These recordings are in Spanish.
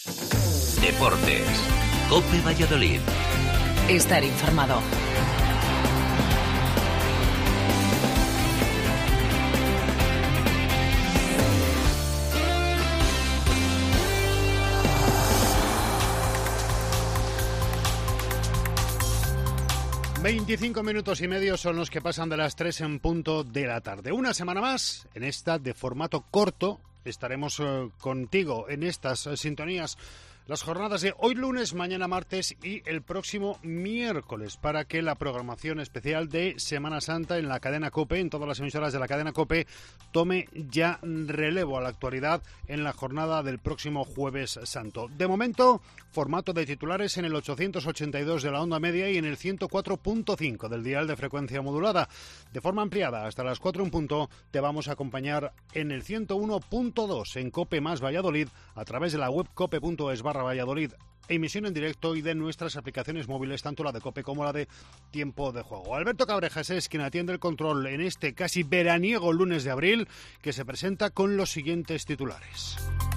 Deportes. COPE Valladolid. Estar informado. ...25 minutos y medio son los que pasan de las 3 en punto de la tarde. Una semana más, en esta de formato corto, estaremos contigo en estas sintonías. Las jornadas de hoy lunes, mañana martes y el próximo miércoles, para que la programación especial de Semana Santa en la cadena COPE, en todas las emisoras de la cadena COPE, tome ya relevo a la actualidad en la jornada del próximo Jueves Santo. De momento, formato de titulares en el 882 de la onda media y en el 104.5 del dial de frecuencia modulada. De forma ampliada, hasta las 4 en punto, te vamos a acompañar en el 101.2 en COPE más Valladolid, a través de la web cope.es/Valladolid, emisión en directo y de nuestras aplicaciones móviles, tanto la de COPE como la de Tiempo de Juego. Alberto Cabrejas es quien atiende el control en este casi veraniego lunes de abril, que se presenta con los siguientes titulares.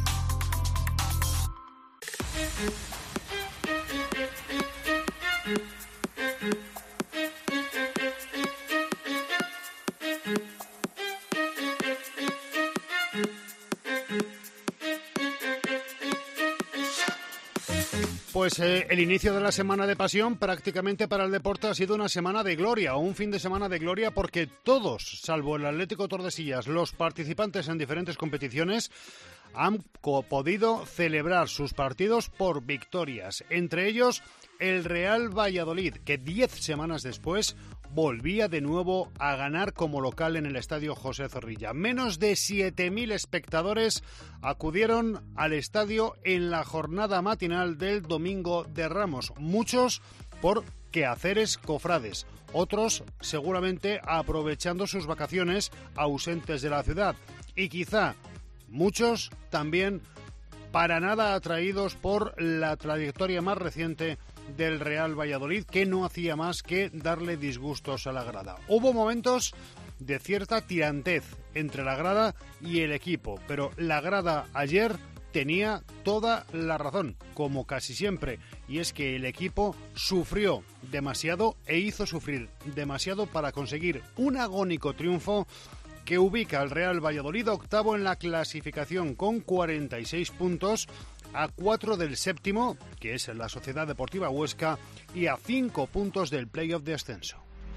Pues el inicio de la semana de pasión prácticamente para el deporte ha sido una semana de gloria, o un fin de semana de gloria, porque todos, salvo el Atlético Tordesillas, los participantes en diferentes competiciones, han podido celebrar sus partidos por victorias. Entre ellos, el Real Valladolid, que 10 semanas después volvía de nuevo a ganar como local en el estadio José Zorrilla. Menos de 7.000 espectadores acudieron al estadio en la jornada matinal del Domingo de Ramos. Muchos por quehaceres cofrades, otros seguramente aprovechando sus vacaciones ausentes de la ciudad, y quizá muchos también para nada atraídos por la trayectoria más reciente del Real Valladolid, que no hacía más que darle disgustos a la grada. Hubo momentos de cierta tirantez entre la grada y el equipo, pero la grada ayer tenía toda la razón, como casi siempre, y es que el equipo sufrió demasiado e hizo sufrir demasiado para conseguir un agónico triunfo que ubica al Real Valladolid octavo en la clasificación con 46 puntos, a 4 del séptimo, que es la Sociedad Deportiva Huesca, y a 5 puntos del playoff de ascenso.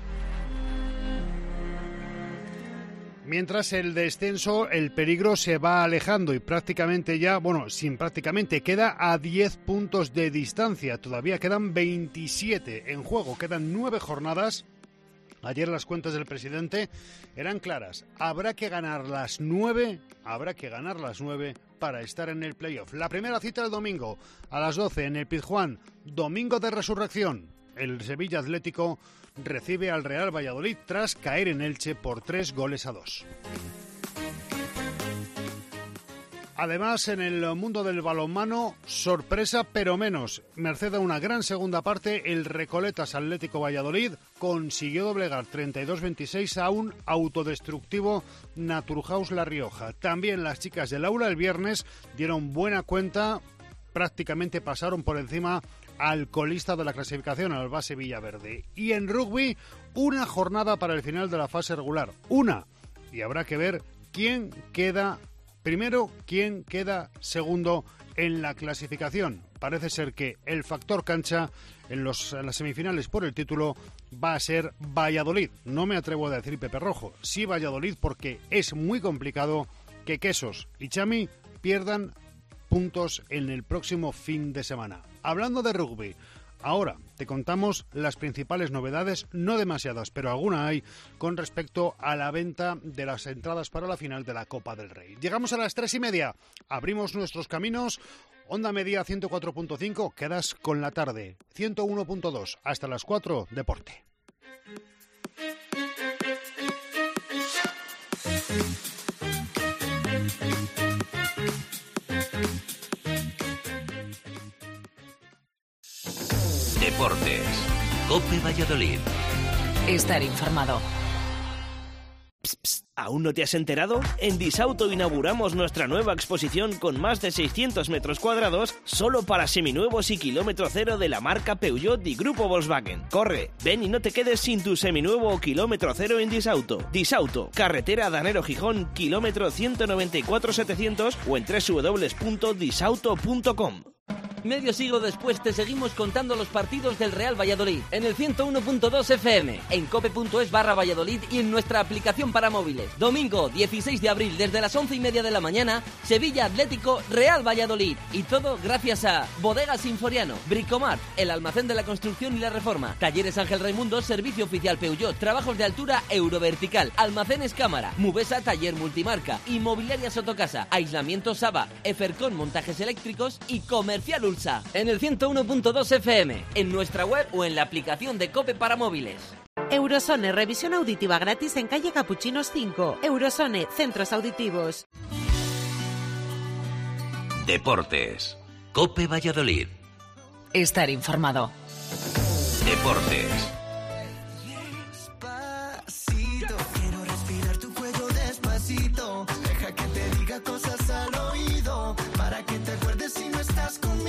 Mientras el descenso, el peligro se va alejando y prácticamente ya, queda a 10 puntos de distancia. Todavía quedan 27 en juego, quedan 9 jornadas. Ayer las cuentas del presidente eran claras. Habrá que ganar las 9 para estar en el playoff. La primera cita el domingo a las 12 en el Pizjuán, domingo de resurrección. El Sevilla Atlético recibe al Real Valladolid tras caer en Elche por 3-2. Además, en el mundo del balonmano, sorpresa pero menos. Merced a una gran segunda parte, el Recoletas Atlético Valladolid consiguió doblegar 32-26 a un autodestructivo Naturhaus La Rioja. También las chicas del aula el viernes dieron buena cuenta, prácticamente pasaron por encima al colista de la clasificación, al Base Villaverde. Y en rugby, una jornada para el final de la fase regular. Y habrá que ver quién queda primero, quién queda segundo en la clasificación. Parece ser que el factor cancha en las semifinales por el título va a ser Valladolid. No me atrevo a decir Pepe Rojo, sí Valladolid, porque es muy complicado que Quesos y Chami pierdan puntos en el próximo fin de semana. Hablando de rugby, ahora te contamos las principales novedades, no demasiadas, pero alguna hay, con respecto a la venta de las entradas para la final de la Copa del Rey. Llegamos a las 3:30, abrimos nuestros caminos, onda media 104.5, quedas con la tarde, 101.2, hasta las 4, deporte. Deportes. COPE Valladolid. Estar informado. Psst, psst, ¿Aún no te has enterado? En Disauto inauguramos nuestra nueva exposición con más de 600 metros cuadrados solo para seminuevos y kilómetro cero de la marca Peugeot y Grupo Volkswagen. Corre, ven y no te quedes sin tu seminuevo o kilómetro cero en Disauto. Disauto, carretera Danero Gijón, kilómetro 194-700 o en www.disauto.com. Medio siglo después te seguimos contando los partidos del Real Valladolid en el 101.2 FM, en cope.es/Valladolid y en nuestra aplicación para móviles. Domingo 16 de abril desde las 11:30 de la mañana, Sevilla Atlético Real Valladolid. Y todo gracias a Bodegas Sinforiano, Bricomart, el almacén de la construcción y la reforma, Talleres Ángel Raimundo, servicio oficial Peugeot, trabajos de altura Eurovertical, Almacenes Cámara, Mubesa Taller Multimarca, Inmobiliaria Sotocasa, Aislamiento Saba, Efercon Montajes Eléctricos y Comercial Ulsa. En el 101.2 FM, en nuestra web o en la aplicación de COPE para móviles. Eurosone, revisión auditiva gratis en calle Capuchinos 5. Eurosone, centros auditivos. Deportes. COPE Valladolid. Estar informado. Deportes. Despacito, quiero respirar tu cuello despacito. Deja que te diga cosas al oído para que te acuerdes si no estás conmigo.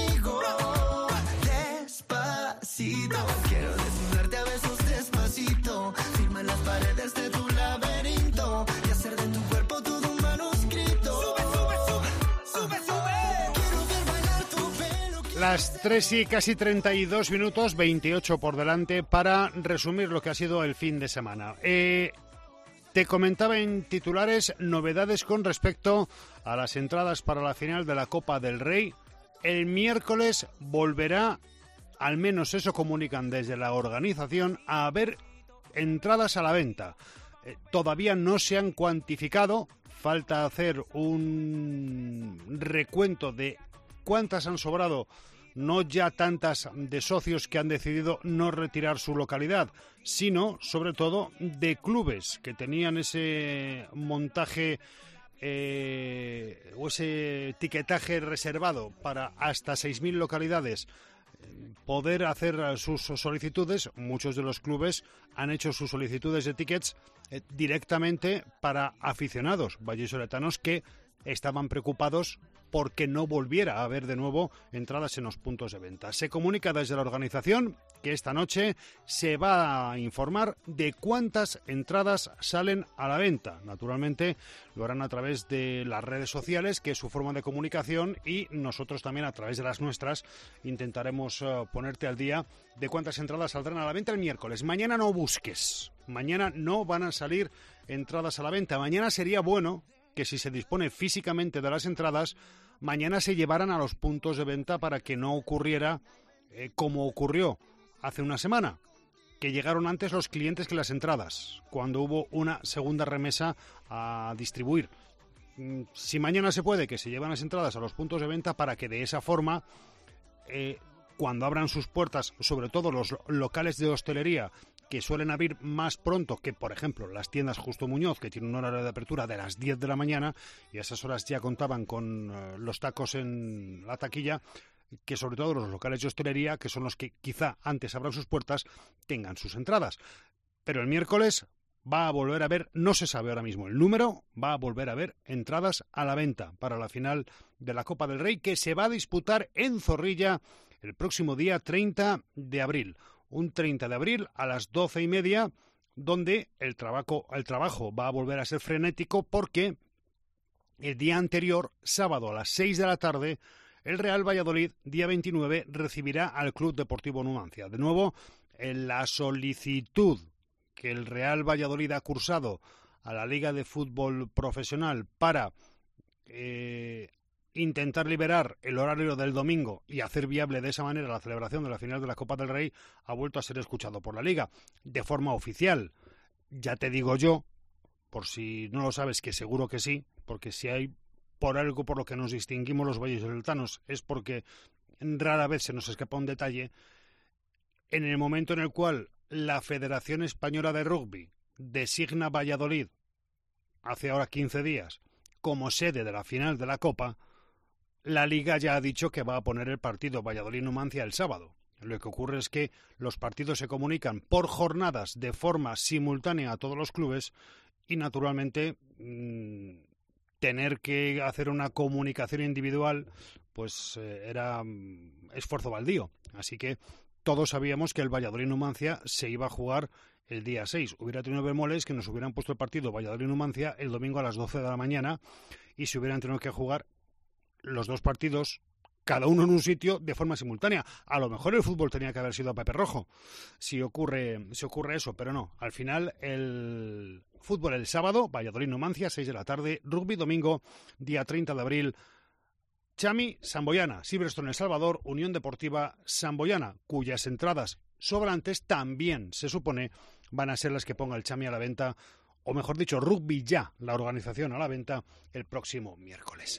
Despacito, quiero desnudarte a besos despacito. Firma en las paredes de tu laberinto y hacer de tu cuerpo todo un manuscrito. Sube, sube, sube, sube, sube. Quiero ver bailar tu pelo. Las 3 y casi 32 minutos, 28 por delante, para resumir lo que ha sido el fin de semana. Te comentaba en titulares novedades con respecto a las entradas para la final de la Copa del Rey. El miércoles volverá, al menos eso comunican desde la organización, a haber entradas a la venta. Todavía no se han cuantificado, falta hacer un recuento de cuántas han sobrado, no ya tantas de socios que han decidido no retirar su localidad, sino sobre todo de clubes que tenían ese montaje o ese etiquetaje reservado para hasta 6.000 localidades poder hacer sus solicitudes. Muchos de los clubes han hecho sus solicitudes de tickets directamente para aficionados vallisoletanos que estaban preocupados porque no volviera a haber de nuevo entradas en los puntos de venta. Se comunica desde la organización que esta noche se va a informar de cuántas entradas salen a la venta. Naturalmente lo harán a través de las redes sociales, que es su forma de comunicación, y nosotros también a través de las nuestras intentaremos ponerte al día de cuántas entradas saldrán a la venta el miércoles. Mañana no busques, mañana no van a salir entradas a la venta. Mañana sería bueno que si se dispone físicamente de las entradas, mañana se llevaran a los puntos de venta para que no ocurriera como ocurrió hace una semana, que llegaron antes los clientes que las entradas, cuando hubo una segunda remesa a distribuir. Si mañana se puede, que se lleven las entradas a los puntos de venta para que de esa forma, cuando abran sus puertas, sobre todo los locales de hostelería, que suelen abrir más pronto que, por ejemplo, las tiendas Justo Muñoz, que tienen un horario de apertura de las 10 de la mañana, y a esas horas ya contaban con los tacos en la taquilla, que sobre todo los locales de hostelería, que son los que quizá antes abran sus puertas, tengan sus entradas. Pero el miércoles va a volver a haber, no se sabe ahora mismo el número, va a volver a haber entradas a la venta para la final de la Copa del Rey, que se va a disputar en Zorrilla el próximo día 30 de abril. Un 30 de abril a las 12:30, donde el trabajo va a volver a ser frenético, porque el día anterior, sábado a las 6 de la tarde, el Real Valladolid, día 29, recibirá al Club Deportivo Numancia. De nuevo, en la solicitud que el Real Valladolid ha cursado a la Liga de Fútbol Profesional para intentar liberar el horario del domingo y hacer viable de esa manera la celebración de la final de la Copa del Rey, ha vuelto a ser escuchado por la Liga de forma oficial. Ya te digo yo, por si no lo sabes, que seguro que sí, porque si hay por algo por lo que nos distinguimos los vallisoletanos es porque rara vez se nos escapa un detalle. En el momento en el cual la Federación Española de Rugby designa Valladolid, hace ahora 15 días, como sede de la final de la Copa, la Liga ya ha dicho que va a poner el partido Valladolid-Numancia el sábado. Lo que ocurre es que los partidos se comunican por jornadas de forma simultánea a todos los clubes y naturalmente tener que hacer una comunicación individual pues era esfuerzo baldío. Así que todos sabíamos que el Valladolid-Numancia se iba a jugar el día 6. Hubiera tenido bemoles que nos hubieran puesto el partido Valladolid-Numancia el domingo a las 12 de la mañana y se hubieran tenido que jugar los dos partidos, cada uno en un sitio, de forma simultánea. A lo mejor el fútbol tenía que haber sido a Pepe Rojo, si ocurre eso, pero no. Al final, el fútbol el sábado, Valladolid-Numancia, 6 de la tarde, rugby domingo, día 30 de abril, Chami, Samboyana, Silverstone El Salvador, Unión Deportiva Samboyana, cuyas entradas sobrantes también, se supone, van a ser las que ponga el Chami a la venta, o mejor dicho, Rugby Ya, la organización, a la venta el próximo miércoles.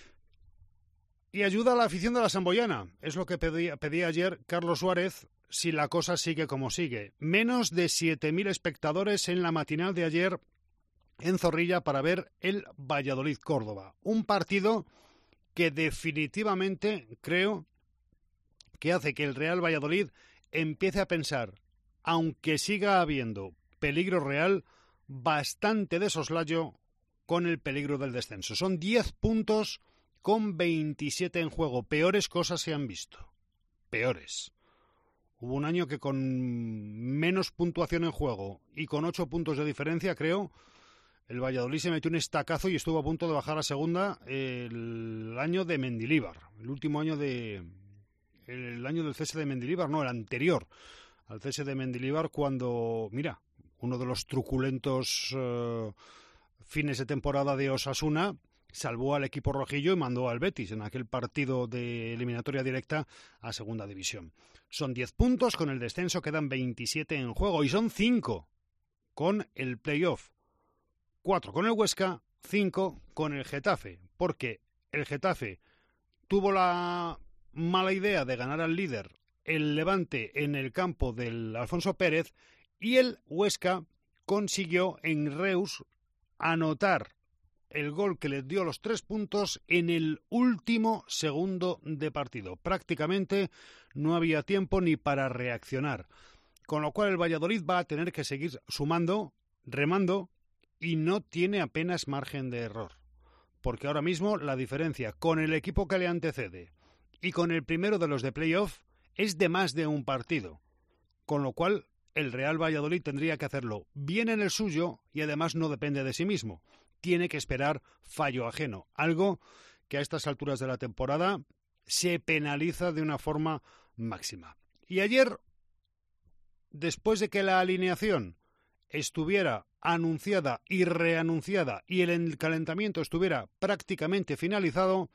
Y ayuda a la afición de la Samboyana, es lo que pedía ayer Carlos Suárez, si la cosa sigue como sigue. Menos de 7.000 espectadores en la matinal de ayer en Zorrilla para ver el Valladolid-Córdoba. Un partido que definitivamente creo que hace que el Real Valladolid empiece a pensar, aunque siga habiendo peligro real, bastante de soslayo con el peligro del descenso. Son 10 puntos con 27 en juego. Peores cosas se han visto. Peores. Hubo un año que con menos puntuación en juego y con 8 puntos de diferencia, creo, el Valladolid se metió un estacazo y estuvo a punto de bajar a segunda el año de Mendilíbar. El último año el año del cese de Mendilíbar, no, el anterior al cese de Mendilíbar, cuando, mira, uno de los truculentos fines de temporada de Osasuna salvó al equipo rojillo y mandó al Betis en aquel partido de eliminatoria directa a segunda división. Son 10 puntos, con el descenso quedan 27 en juego y son 5 con el playoff. 4 con el Huesca, 5 con el Getafe, porque el Getafe tuvo la mala idea de ganar al líder, el Levante, en el campo del Alfonso Pérez, y el Huesca consiguió en Reus anotar el gol que les dio los 3 puntos en el último segundo de partido. Prácticamente no había tiempo ni para reaccionar, con lo cual el Valladolid va a tener que seguir sumando, remando, y no tiene apenas margen de error, porque ahora mismo la diferencia con el equipo que le antecede y con el primero de los de playoff es de más de un partido, con lo cual el Real Valladolid tendría que hacerlo bien en el suyo y además no depende de sí mismo. Tiene que esperar fallo ajeno, algo que a estas alturas de la temporada se penaliza de una forma máxima. Y ayer, después de que la alineación estuviera anunciada y reanunciada y el calentamiento estuviera prácticamente finalizado,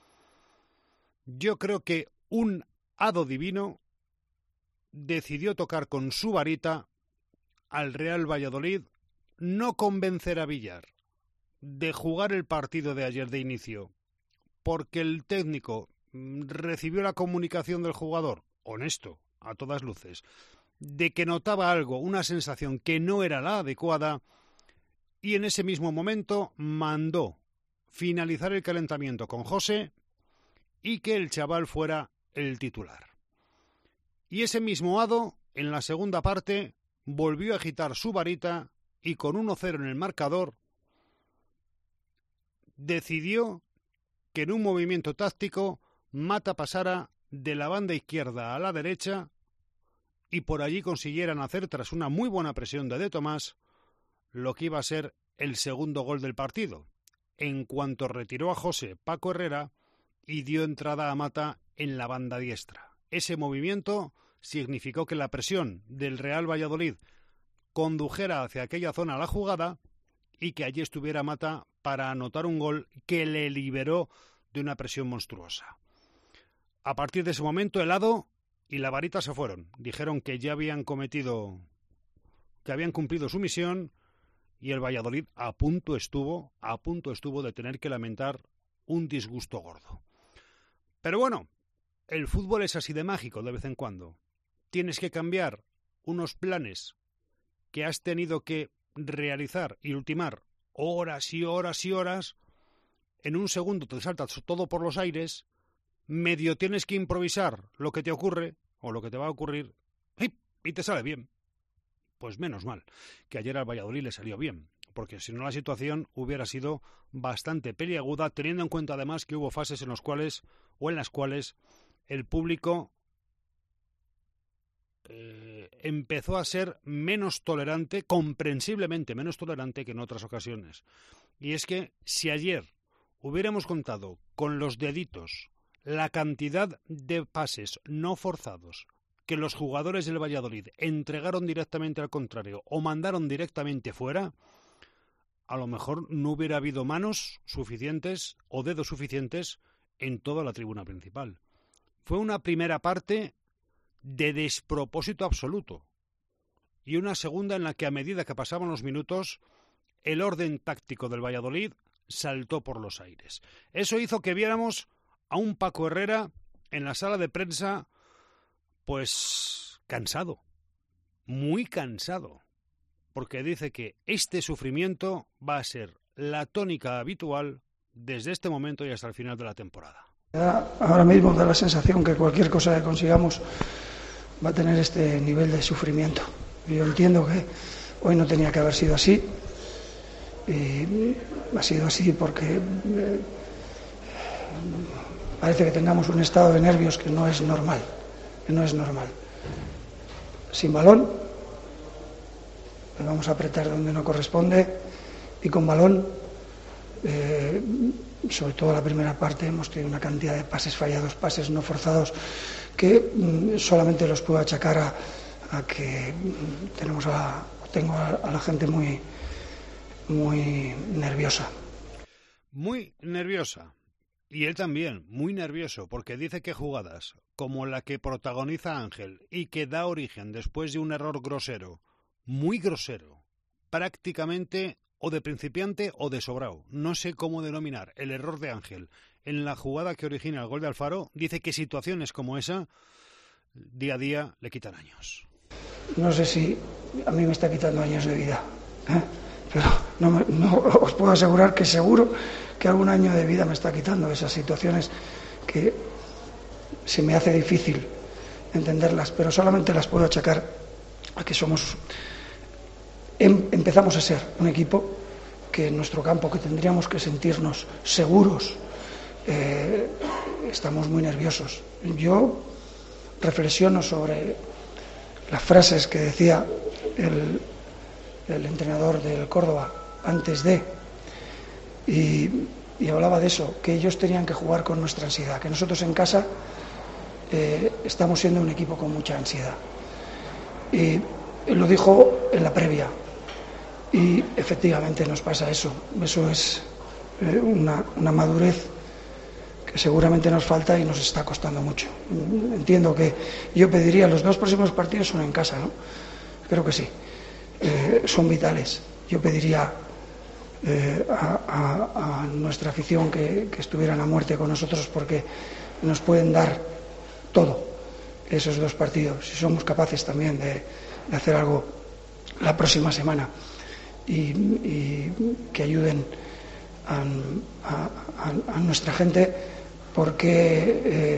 yo creo que un hado divino decidió tocar con su varita al Real Valladolid, no convencer a Villar de jugar el partido de ayer de inicio, porque el técnico recibió la comunicación del jugador, honesto, a todas luces, de que notaba algo, una sensación que no era la adecuada, y en ese mismo momento mandó finalizar el calentamiento con José y que el chaval fuera el titular. Y ese mismo hado, en la segunda parte, volvió a agitar su varita y con 1-0 en el marcador, decidió que en un movimiento táctico Mata pasara de la banda izquierda a la derecha y por allí consiguieran hacer, tras una muy buena presión de Tomás, lo que iba a ser el segundo gol del partido, en cuanto retiró a José Paco Herrera y dio entrada a Mata en la banda diestra. Ese movimiento significó que la presión del Real Valladolid condujera hacia aquella zona la jugada y que allí estuviera Mata para anotar un gol que le liberó de una presión monstruosa. A partir de ese momento, el hado y la varita se fueron. Dijeron que ya habían cumplido su misión y el Valladolid a punto estuvo de tener que lamentar un disgusto gordo. Pero bueno, el fútbol es así de mágico de vez en cuando. Tienes que cambiar unos planes que has tenido que realizar y ultimar horas y horas y horas. En un segundo te salta todo por los aires, medio tienes que improvisar lo que te ocurre o lo que te va a ocurrir y te sale bien. Pues menos mal que ayer al Valladolid le salió bien, porque si no la situación hubiera sido bastante peliaguda, teniendo en cuenta además que hubo fases en las cuales el público empezó a ser menos tolerante, comprensiblemente menos tolerante que en otras ocasiones. Y es que si ayer hubiéramos contado con los deditos la cantidad de pases no forzados que los jugadores del Valladolid entregaron directamente al contrario o mandaron directamente fuera, a lo mejor no hubiera habido manos suficientes o dedos suficientes en toda la tribuna principal. Fue una primera parte de despropósito absoluto y una segunda en la que a medida que pasaban los minutos el orden táctico del Valladolid saltó por los aires. Eso hizo que viéramos a un Paco Herrera en la sala de prensa pues cansado, muy cansado, porque dice que este sufrimiento va a ser la tónica habitual desde este momento y hasta el final de la temporada. Ahora mismo da la sensación que cualquier cosa que consigamos va a tener este nivel de sufrimiento. Yo entiendo que hoy no tenía que haber sido así, y ha sido así porque parece que tengamos un estado de nervios que no es normal, Sin balón, le vamos a apretar donde no corresponde, y con balón, sobre todo la primera parte, hemos tenido una cantidad de pases fallados, pases no forzados, que solamente los puedo achacar a que tengo a la gente muy nerviosa. Muy nerviosa. Y él también, muy nervioso, porque dice que jugadas como la que protagoniza Ángel y que da origen después de un error grosero, muy grosero, prácticamente o de principiante o de sobrado, no sé cómo denominar el error de Ángel en la jugada que origina el gol de Alfaro, dice que situaciones como esa día a día le quitan años. No sé si a mí me está quitando años de vida, pero no os puedo asegurar que seguro que algún año de vida me está quitando esas situaciones que se me hace difícil entenderlas, pero solamente las puedo achacar a que empezamos a ser un equipo que en nuestro campo, que tendríamos que sentirnos seguros, estamos muy nerviosos. Yo reflexiono sobre las frases que decía el entrenador del Córdoba antes de, y hablaba de eso, que ellos tenían que jugar con nuestra ansiedad, que nosotros en casa estamos siendo un equipo con mucha ansiedad. Y lo dijo en la previa, y efectivamente nos pasa eso. Eso es una madurez que seguramente nos falta y nos está costando mucho. Entiendo que yo pediría los 2 próximos partidos son en casa, ¿no? Creo que sí. Son vitales. Yo pediría a nuestra afición que estuvieran a muerte con nosotros, porque nos pueden dar todo esos 2 partidos, si somos capaces también de hacer algo la próxima semana y que ayuden a nuestra gente, porque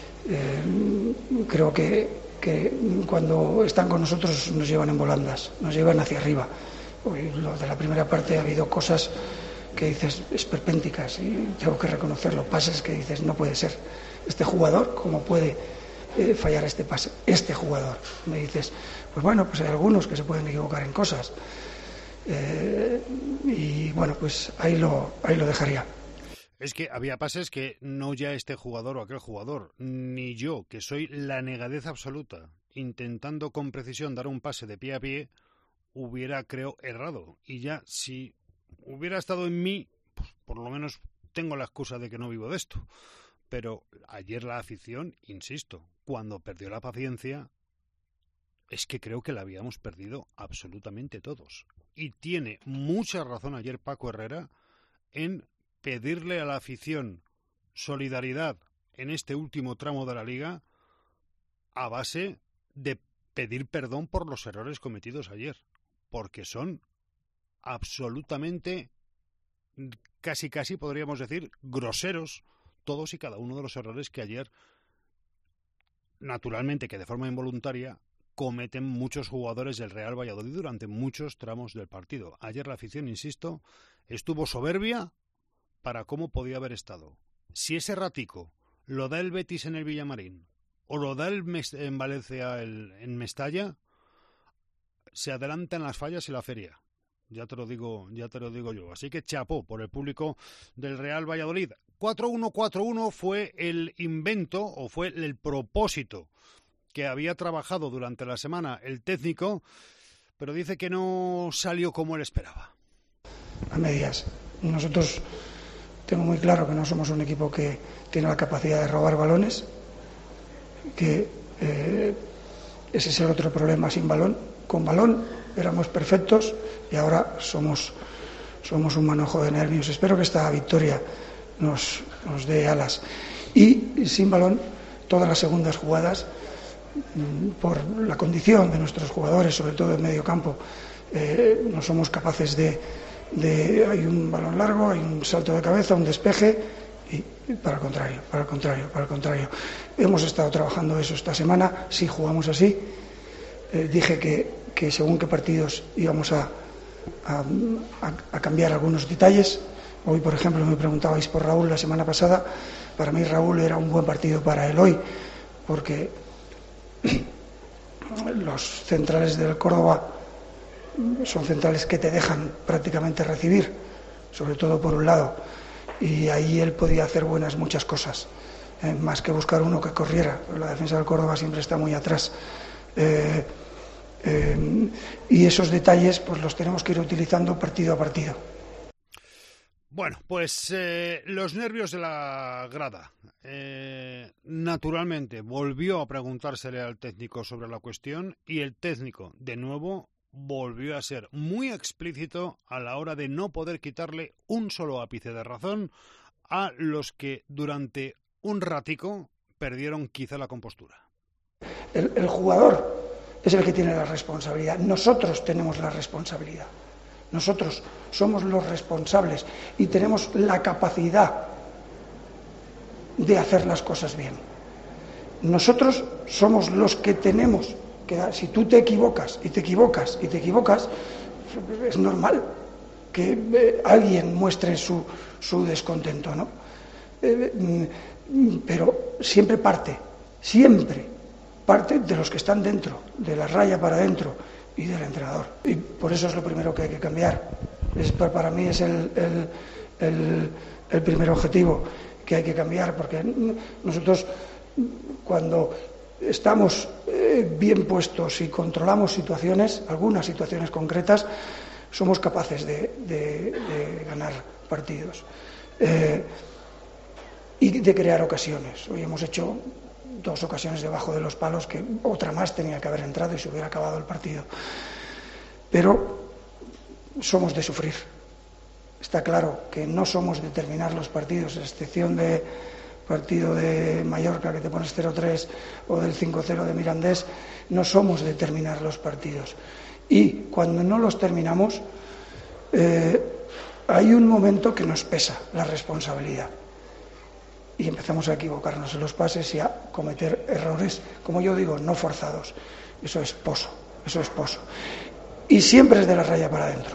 creo que cuando están con nosotros nos llevan en volandas, nos llevan hacia arriba. Lo de la primera parte ha habido cosas que dices esperpénticas, y tengo que reconocerlo, pases que dices no puede ser, este jugador, ¿cómo puede fallar este pase? Este jugador, me dices, pues bueno, pues hay algunos que se pueden equivocar en cosas, y bueno, pues ahí lo dejaría. Es que había pases que no ya este jugador o aquel jugador, ni yo, que soy la negadez absoluta, intentando con precisión dar un pase de pie a pie, hubiera, creo, errado. Y ya, si hubiera estado en mí, pues por lo menos tengo la excusa de que no vivo de esto. Pero ayer la afición, insisto, cuando perdió la paciencia, es que creo que la habíamos perdido absolutamente todos. Y tiene mucha razón ayer Paco Herrera en pedirle a la afición solidaridad en este último tramo de la Liga a base de pedir perdón por los errores cometidos ayer, porque son absolutamente, casi podríamos decir, groseros todos y cada uno de los errores que ayer, naturalmente que de forma involuntaria, cometen muchos jugadores del Real Valladolid durante muchos tramos del partido. Ayer la afición, insisto, estuvo soberbia para cómo podía haber estado. Si ese ratico lo da el Betis en el Villamarín o lo da en Valencia en Mestalla, se adelantan las fallas y la feria. Ya te lo digo yo. Así que chapó por el público del Real Valladolid. 4-1-4-1 fue el invento o fue el propósito que había trabajado durante la semana el técnico, pero dice que no salió como él esperaba. A medias. Nosotros tengo muy claro que no somos un equipo que tiene la capacidad de robar balones, que ese es el otro problema sin balón. Con balón éramos perfectos y ahora somos un manojo de nervios. Espero que esta victoria nos dé alas. Y sin balón, todas las segundas jugadas, por la condición de nuestros jugadores, sobre todo en medio campo, no somos capaces de hay un balón largo, hay un salto de cabeza, un despeje, y para el contrario. Hemos estado trabajando eso esta semana. Si jugamos así, dije que según qué partidos íbamos a cambiar algunos detalles. Hoy, por ejemplo, me preguntabais por Raúl la semana pasada. Para mí Raúl era un buen partido para él hoy, porque los centrales del Córdoba son centrales que te dejan prácticamente recibir, sobre todo por un lado, y ahí él podía hacer muchas cosas, más que buscar uno que corriera. La defensa del Córdoba siempre está muy atrás. Y esos detalles pues los tenemos que ir utilizando partido a partido. Bueno, pues los nervios de la grada. Naturalmente volvió a preguntársele al técnico sobre la cuestión y el técnico, de nuevo, volvió a ser muy explícito a la hora de no poder quitarle un solo ápice de razón a los que durante un ratico perdieron quizá la compostura. El jugador es el que tiene la responsabilidad. Nosotros tenemos la responsabilidad. Nosotros somos los responsables y tenemos la capacidad de hacer las cosas bien. Nosotros somos los que tenemos que, si tú te equivocas, es normal que alguien muestre su descontento, ¿no? Pero siempre parte de los que están dentro, de la raya para adentro y del entrenador. Y por eso es lo primero que hay que cambiar. Para mí es el primer objetivo que hay que cambiar, porque nosotros, cuando estamos bien puestos y controlamos situaciones, algunas situaciones concretas, somos capaces de ganar partidos y de crear ocasiones. Hoy hemos hecho 2 ocasiones debajo de los palos, que otra más tenía que haber entrado y se hubiera acabado el partido. Pero somos de sufrir. Está claro que no somos de terminar los partidos, a excepción de partido de Mallorca que te pones 0-3 o del 5-0 de Mirandés, no somos de terminar los partidos. Y cuando no los terminamos, hay un momento que nos pesa la responsabilidad. Y empezamos a equivocarnos en los pases y a cometer errores, como yo digo, no forzados. Eso es poso. Y siempre es de la raya para adentro.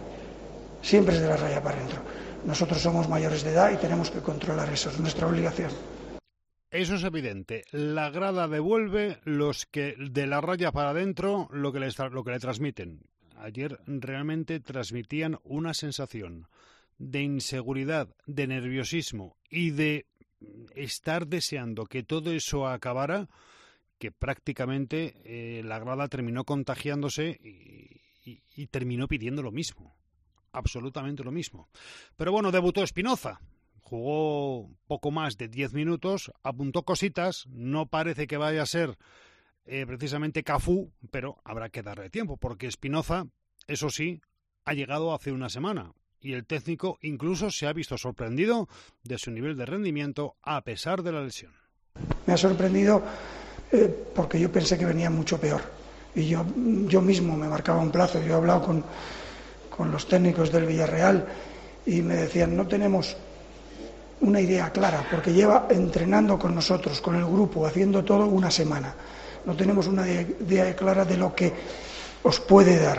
Nosotros somos mayores de edad y tenemos que controlar eso, es nuestra obligación. Eso es evidente. La grada devuelve los que de la raya para adentro lo que le transmiten. Ayer realmente transmitían una sensación de inseguridad, de nerviosismo y de estar deseando que todo eso acabara, que prácticamente la grada terminó contagiándose y terminó pidiendo lo mismo, absolutamente lo mismo. Pero bueno, debutó Espinoza, jugó poco más de 10 minutos, apuntó cositas, no parece que vaya a ser precisamente Cafú, pero habrá que darle tiempo, porque Espinoza, eso sí, ha llegado hace una semana. Y el técnico incluso se ha visto sorprendido de su nivel de rendimiento a pesar de la lesión. Me ha sorprendido porque yo pensé que venía mucho peor. Y yo mismo me marcaba un plazo. Yo he hablado con los técnicos del Villarreal y me decían, no tenemos una idea clara, porque lleva entrenando con nosotros, con el grupo, haciendo todo una semana. no tenemos una idea clara de lo que os puede dar.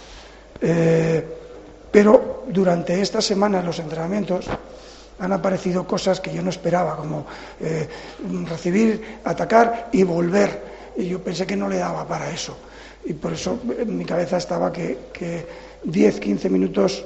Pero durante esta semana en los entrenamientos han aparecido cosas que yo no esperaba, como recibir, atacar y volver. Y yo pensé que no le daba para eso. Y por eso en mi cabeza estaba que 10-15 minutos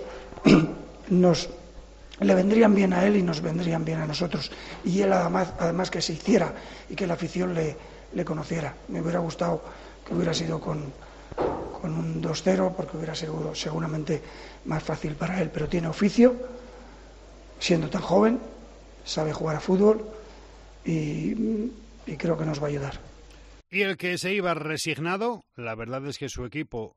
le vendrían bien a él y nos vendrían bien a nosotros. Y él además que se hiciera y que la afición le conociera. Me hubiera gustado que hubiera sido con un 2-0, porque hubiera sido seguramente más fácil para él. Pero tiene oficio, siendo tan joven, sabe jugar a fútbol y creo que nos va a ayudar. Y el que se iba resignado, la verdad es que su equipo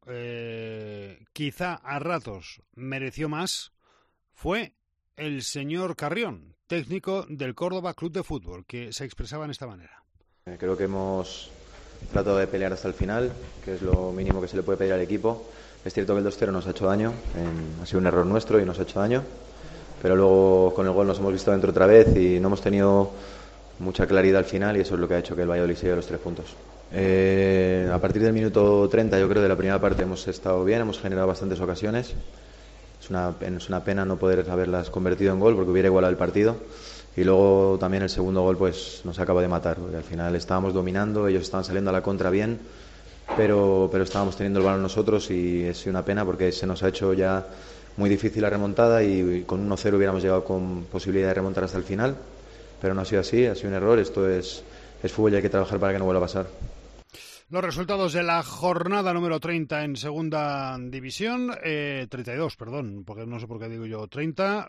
quizá a ratos mereció más, fue el señor Carrión, técnico del Córdoba Club de Fútbol, que se expresaba en esta manera. Creo que hemos tratado de pelear hasta el final, que es lo mínimo que se le puede pedir al equipo. Es cierto que el 2-0 nos ha hecho daño, ha sido un error nuestro y nos ha hecho daño, pero luego con el gol nos hemos visto dentro otra vez y no hemos tenido mucha claridad al final, y eso es lo que ha hecho que el Valladolid se lleve los 3 puntos. A partir del minuto 30, yo creo, de la primera parte hemos estado bien, hemos generado bastantes ocasiones. Es una pena no poder haberlas convertido en gol, porque hubiera igualado el partido. Y luego también el segundo gol pues nos acaba de matar, porque al final estábamos dominando, ellos estaban saliendo a la contra bien, pero estábamos teniendo el balón nosotros, y es una pena porque se nos ha hecho ya muy difícil la remontada, y con 1-0 hubiéramos llegado con posibilidad de remontar hasta el final, pero no ha sido así, ha sido un error. Esto es fútbol y hay que trabajar para que no vuelva a pasar. Los resultados de la jornada número 30 en segunda división, 32, perdón, porque no sé por qué digo yo 30,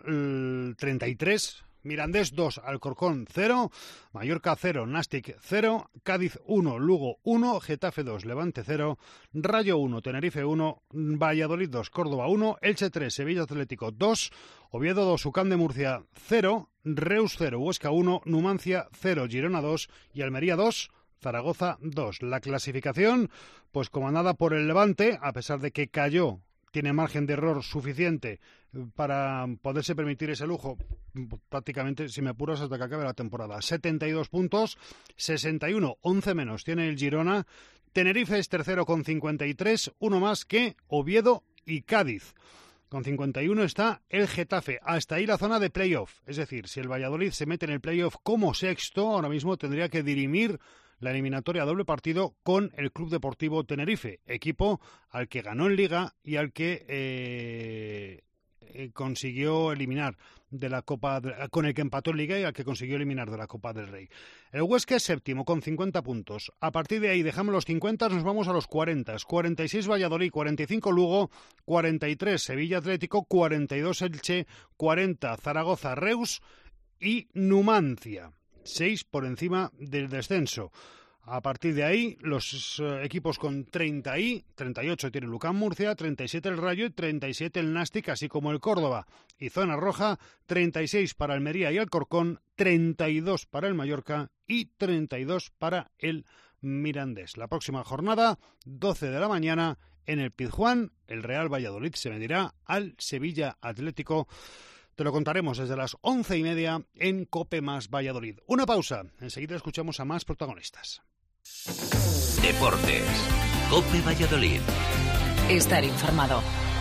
33, Mirandés 2, Alcorcón 0, Mallorca 0, Nàstic 0, Cádiz 1, Lugo 1, Getafe 2, Levante 0, Rayo 1, Tenerife 1, Valladolid 2, Córdoba 1, Elche 3, Sevilla Atlético 2, Oviedo 2, UCAM de Murcia 0, Reus 0, Huesca 1, Numancia 0, Girona 2 y Almería 2, Zaragoza 2. La clasificación, pues comandada por el Levante, a pesar de que cayó, tiene margen de error suficiente para poderse permitir ese lujo, prácticamente, si me apuras, hasta que acabe la temporada. 72 puntos, 61, 11 menos tiene el Girona. Tenerife es tercero con 53, uno más que Oviedo y Cádiz. Con 51 está el Getafe. Hasta ahí la zona de playoff. Es decir, si el Valladolid se mete en el playoff como sexto, ahora mismo tendría que dirimir la eliminatoria a doble partido con el Club Deportivo Tenerife, equipo al que ganó en Liga y al que consiguió eliminar de la Copa, con el que empató en Liga y al que consiguió eliminar de la Copa del Rey. El Huesca es séptimo con 50 puntos. A partir de ahí dejamos los 50, nos vamos a los 40. 46 Valladolid, 45 Lugo, 43 Sevilla Atlético, 42 Elche, 40 Zaragoza, Reus y Numancia. 6 por encima del descenso. A partir de ahí, los equipos con 30 y 38 tiene el UCAM Murcia, 37 el Rayo y 37 el Nàstic, así como el Córdoba. Y zona roja, 36 para Almería y Alcorcón, 32 para el Mallorca y 32 para el Mirandés. La próxima jornada, 12 de la mañana, en el Pizjuán, el Real Valladolid se medirá al Sevilla Atlético. Te lo contaremos desde las 11:30 en COPE más Valladolid. Una pausa. Enseguida escuchamos a más protagonistas. Deportes. COPE Valladolid. Estar informado.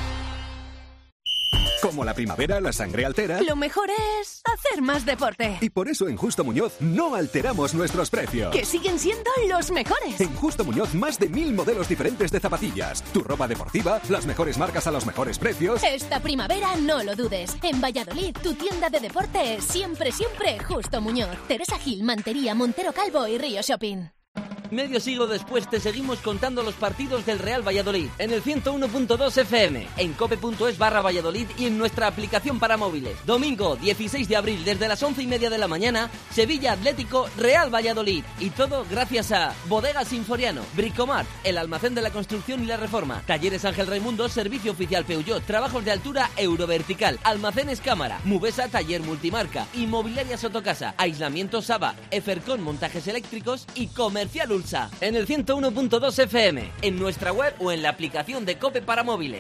Como la primavera, la sangre altera. Lo mejor es hacer más deporte. Y por eso en Justo Muñoz no alteramos nuestros precios. Que siguen siendo los mejores. En Justo Muñoz, más de 1000 modelos diferentes de zapatillas. Tu ropa deportiva, las mejores marcas a los mejores precios. Esta primavera no lo dudes. En Valladolid, tu tienda de deporte es siempre Justo Muñoz. Teresa Gil, Mantería, Montero Calvo y Río Shopping. Medio siglo después te seguimos contando los partidos del Real Valladolid en el 101.2 FM, en cope.es/Valladolid y en nuestra aplicación para móviles. Domingo 16 de abril desde las 11:30 de la mañana, Sevilla Atlético, Real Valladolid. Y todo gracias a Bodegas Sinforiano, Bricomart, el almacén de la construcción y la reforma, Talleres Ángel Raimundo, servicio oficial Peugeot, trabajos de altura Eurovertical, Almacenes Cámara, Mubesa, taller multimarca, Inmobiliaria Sotocasa, Aislamiento Saba, Efercon, montajes eléctricos y Comercial Ulsa. En el 101.2 FM, en nuestra web o en la aplicación de COPE para móviles.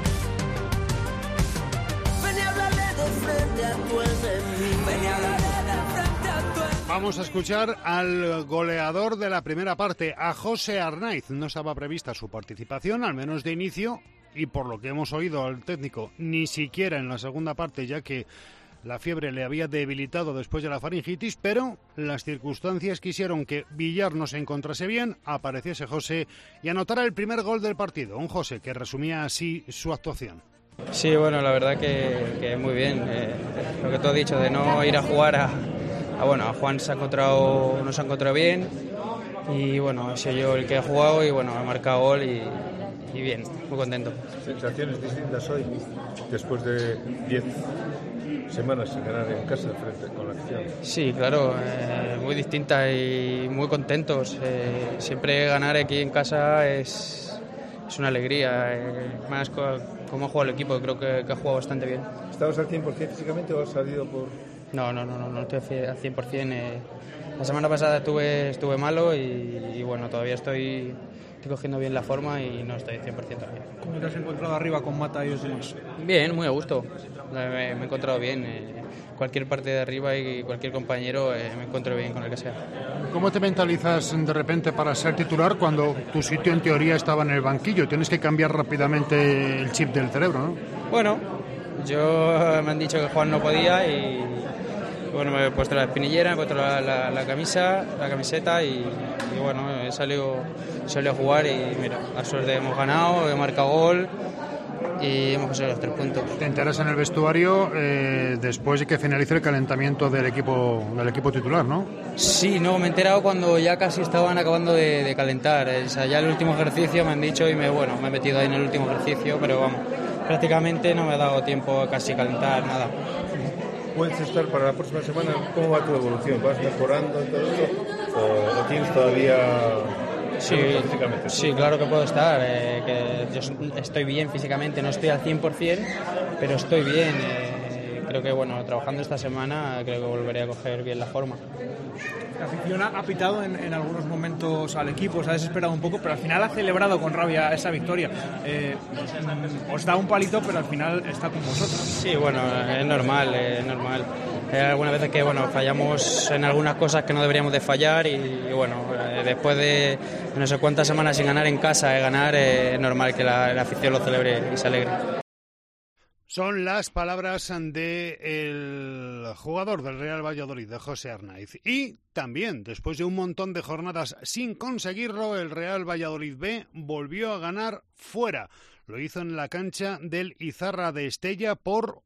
Ven y háblale de frente a tu enemigo. Ven y háblale de Vamos a escuchar al goleador de la primera parte, a José Arnaiz. No estaba prevista su participación, al menos de inicio, y por lo que hemos oído al técnico, ni siquiera en la segunda parte, ya que la fiebre le había debilitado después de la faringitis, pero las circunstancias quisieron que Villar no se encontrase bien, apareciese José y anotara el primer gol del partido. Un José que resumía así su actuación. Sí, bueno, la verdad que muy bien. Lo que tú has dicho de no ir a jugar a Juan nos ha encontrado bien y bueno, he sido yo el que ha jugado y bueno, he marcado gol y bien, muy contento. ¿Sensaciones distintas hoy después de 10 semanas sin ganar en casa frente con la acción? Sí, claro, muy distintas y muy contentos. Siempre ganar aquí en casa es una alegría, más cómo ha jugado el equipo, creo que ha jugado bastante bien. ¿Estabas al 100% físicamente o has salido por...? No estoy al 100%. La semana pasada estuve malo y bueno, todavía estoy cogiendo bien la forma y no estoy 100% todavía. ¿Cómo te has encontrado arriba con Mata y los demás? Bien, muy a gusto. Me he encontrado bien. Cualquier parte de arriba y cualquier compañero me encuentro bien con el que sea. ¿Cómo te mentalizas de repente para ser titular cuando tu sitio en teoría estaba en el banquillo? Tienes que cambiar rápidamente el chip del cerebro, ¿no? Bueno, me han dicho que Juan no podía y bueno, me he puesto la espinillera, me he puesto la camiseta y bueno, he salido a jugar y mira, a suerte hemos ganado, he marcado gol y hemos conseguido los 3 puntos. ¿Te enteras en el vestuario después de que finalice el calentamiento del equipo titular, no? Sí, no, me he enterado cuando ya casi estaban acabando de calentar. O sea, ya el último ejercicio me han dicho y me he metido ahí en el último ejercicio, pero vamos, prácticamente no me ha dado tiempo a casi calentar nada. ¿Puedes estar para la próxima semana? ¿Cómo va tu evolución? ¿Vas mejorando en todo esto? ¿O tienes todavía...? Sí, claro que puedo estar. Que yo estoy bien físicamente, no estoy al 100%, pero estoy bien. Creo que bueno, trabajando esta semana creo que volveré a coger bien la forma. La afición ha pitado en algunos momentos al equipo, se ha desesperado un poco, pero al final ha celebrado con rabia esa victoria. Os da un palito, pero al final está con vosotros. Sí, bueno, es normal. Hay algunas veces que bueno, fallamos en algunas cosas que no deberíamos de fallar y bueno, después de no sé cuántas semanas sin ganar en casa, es normal que la afición lo celebre y se alegre. Son las palabras del jugador del Real Valladolid, de José Arnaiz. Y también, después de un montón de jornadas sin conseguirlo, el Real Valladolid B volvió a ganar fuera. Lo hizo en la cancha del Izarra de Estella por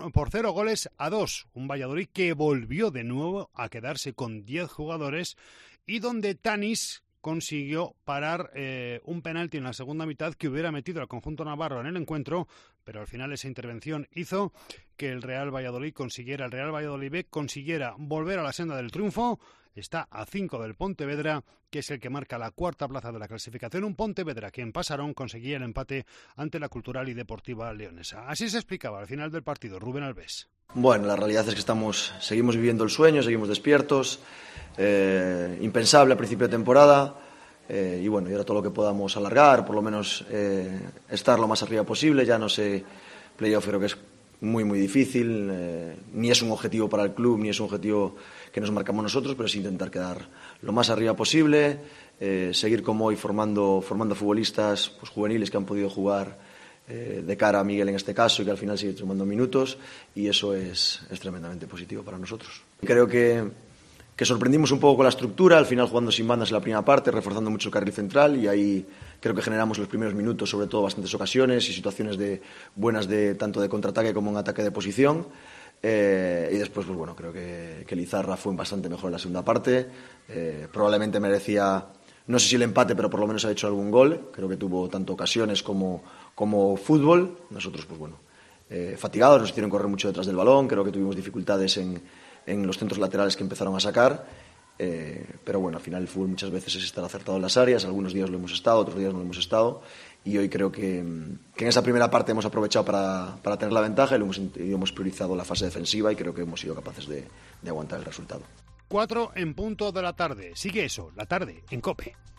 0-2. Un Valladolid que volvió de nuevo a quedarse con 10 jugadores y donde Tanis consiguió parar un penalti en la segunda mitad que hubiera metido al conjunto navarro en el encuentro, pero al final esa intervención hizo que el Real Valladolid B consiguiera volver a la senda del triunfo. Está a 5 del Pontevedra, que es el que marca la 4ª plaza de la clasificación. Un Pontevedra que en Pasarón conseguía el empate ante la Cultural y Deportiva Leonesa. Así se explicaba al final del partido Rubén Alves. Bueno, la realidad es que seguimos viviendo el sueño, seguimos despiertos. Impensable a principio de temporada. Y bueno, y ahora todo lo que podamos alargar, por lo menos estar lo más arriba posible. Ya no sé, playoff creo que es muy muy difícil, ni es un objetivo para el club, ni es un objetivo que nos marcamos nosotros, pero es intentar quedar lo más arriba posible, seguir como hoy formando futbolistas pues, juveniles que han podido jugar de cara a Miguel en este caso y que al final sigue sumando minutos y eso es tremendamente positivo para nosotros. Creo que sorprendimos un poco con la estructura, al final jugando sin bandas en la primera parte, reforzando mucho el carril central y ahí creo que generamos en los primeros minutos sobre todo bastantes ocasiones y situaciones buenas tanto de contraataque como en ataque de posición y después pues bueno, creo que el Izarra fue bastante mejor en la segunda parte, probablemente merecía, no sé si el empate, pero por lo menos ha hecho algún gol, creo que tuvo tanto ocasiones como fútbol, nosotros pues bueno, fatigados, nos hicieron correr mucho detrás del balón, creo que tuvimos dificultades en los centros laterales que empezaron a sacar, pero bueno, al final el fútbol muchas veces es estar acertado en las áreas, algunos días lo hemos estado, otros días no lo hemos estado, y hoy creo que en esa primera parte hemos aprovechado para tener la ventaja y hemos priorizado la fase defensiva y creo que hemos sido capaces de aguantar el resultado. 4 en punto de la tarde, sigue eso, la tarde en COPE.